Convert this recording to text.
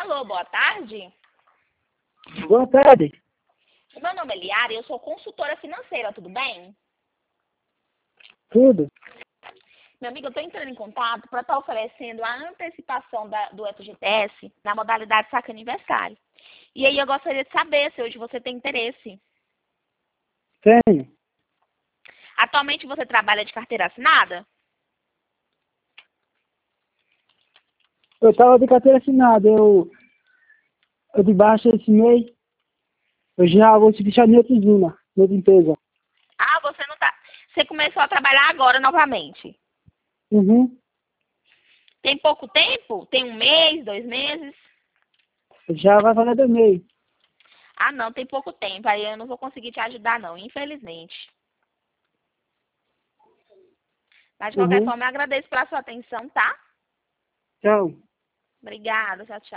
Alô, boa tarde. Boa tarde. O meu nome é Liara e eu sou consultora financeira, tudo bem? Tudo? Meu amigo, eu estou entrando em contato para estar oferecendo a antecipação do FGTS na modalidade saque aniversário. E aí eu gostaria de saber se hoje você tem interesse. Tenho. Atualmente você trabalha de carteira assinada? Eu estava de carteira assinada. Eu de baixo esse mês. Eu já vou te deixar em outra usina, em outra empresa. Ah, você não tá. Você começou a trabalhar agora novamente. Uhum. Tem pouco tempo? Tem um mês, 2 meses? Já vai fazer 2 meses. Ah, não, tem pouco tempo. Aí eu não vou conseguir te ajudar, não, infelizmente. Mas de qualquer Uhum. forma, eu agradeço pela sua atenção, tá? Tchau. Obrigada, tchau, tchau.